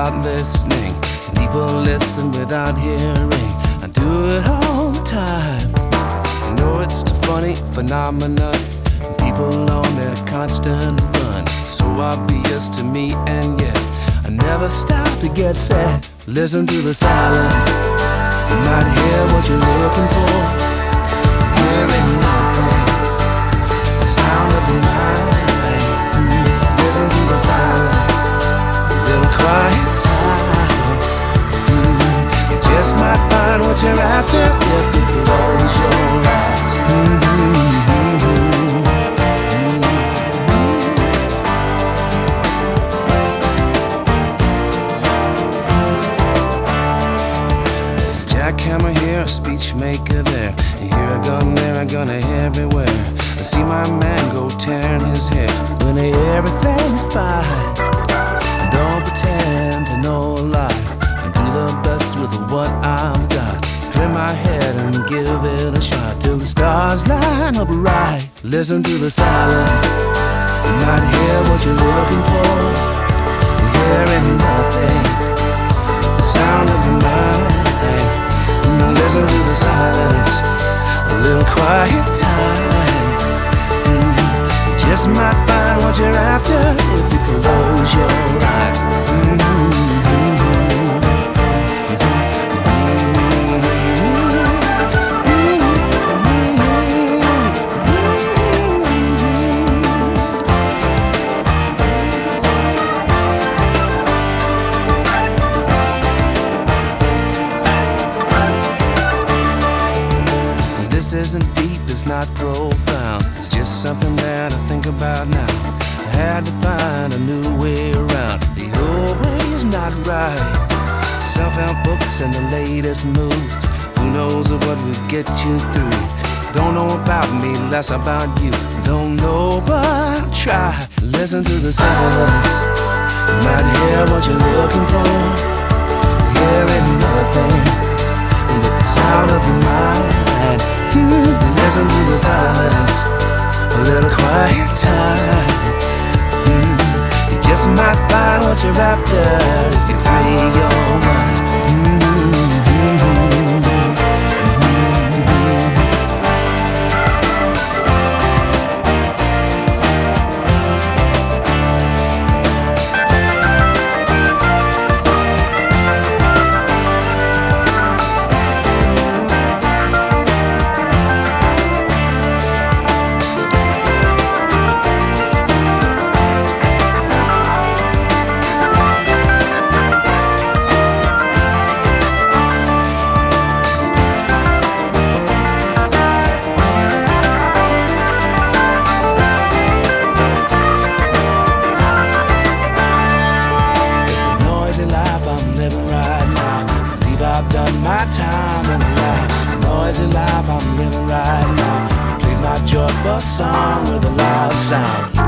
start listening. People listen without hearing. I do it all the time. I know it's a funny phenomenon. People on a constant run, so obvious to me, and yet I never stop to get sad. Listen to the silence. You might hear what you're looking for. Hearing nothing. The sound of the mind. Listen to the silence. A little quiet time. You just might find what you're after if you close your eyes. Jackhammer here, a speech maker there. Here I go, there I go, everywhere. I see my man go tearing his hair when everything's fine. Don't pretend to know a lie. I do the best with what I've got. Trim my head and give it a shot till the stars line up right. Listen to the silence. You might hear what you're looking for. You're hearing nothing. The sound of the mind. Listen to the silence. A little quiet time. You just might find what you're after if you close your eyes. This isn't deep, it's not profound. It's just something that I think about now. I had to find a new way around. The old way's not right. Self-help books and the latest moves. Who knows what will get you through? Don't know about me, less about you. Don't know, but try. Listen to the silence. You might hear what you're looking for. Hearing nothing but the sound of your mind. Listen to the silence, a little quiet time. You just might find what you're after if you free your mind. I've done my time in a life, noisy life I'm living right now. Complete my joyful song with a loud sound.